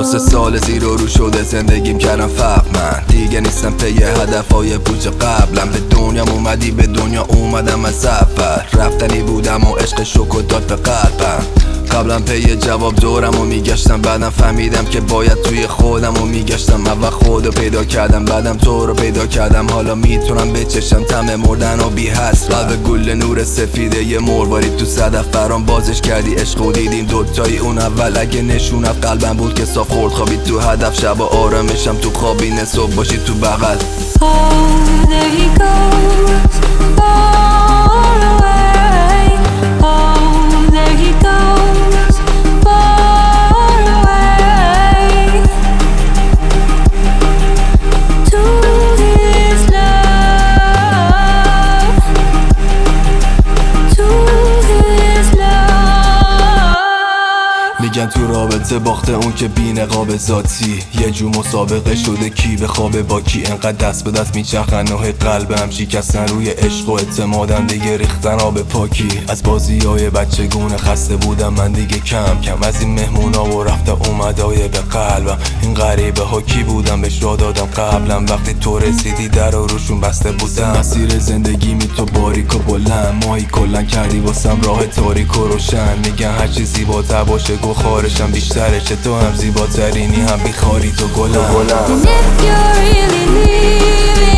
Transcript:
2-3 سال زیر و رو شده زندگیم کردم فرق من دیگه نیستم پی هدفهای پوچ قبلم به دنیام اومدی به دنیا اومدم از اول رفتنی بودم و عشق شوکو داد به قلبم قبلا پی جواب دورم و میگشتم بعدم فهمیدم که باید توی خودم و میگشتم اول خودو پیدا کردم بعدم تو رو پیدا کردم حالا میتونم بچشم طعم مردن و بی حس قلب گل نور سفیده یه مروارید تو صدف برام بازش کردی عشق و دیدیم دوتایی اون اول اگه نشونت قلبم بود که صاف خورد خوابید تو هدف شب و آرامشم تو خوابینه صبح باشی تو بغل there he goes, far away. Oh, there he goes, far away. To his love, to his love. میگن تو رابطه باخته اون که بی نقاب ذاتی یه جو مسابقه شده کی به خواب با کی انقدر دست به دست میچرخن و قلبم شکستن روی عشق و اعتمادم دیگه ریختن آب پاکی از بازیای بچگونه خسته بودم من دیگه کم کم از این مهمونا و رفته اومدای به قلبم این غریبه ها کی بودم بهش را دادم قبلم وقتی تو رسیدی در روشون بسته بودم مسیر زندگی می تو باریک و بلند ماهی کلن کردی واسم راه تاریک و روشن میگن هرچی زیباتر باشه گو خارشم بیشترشه تو هم زیباترینی هم بیخاری تو گلم And if you're really leaving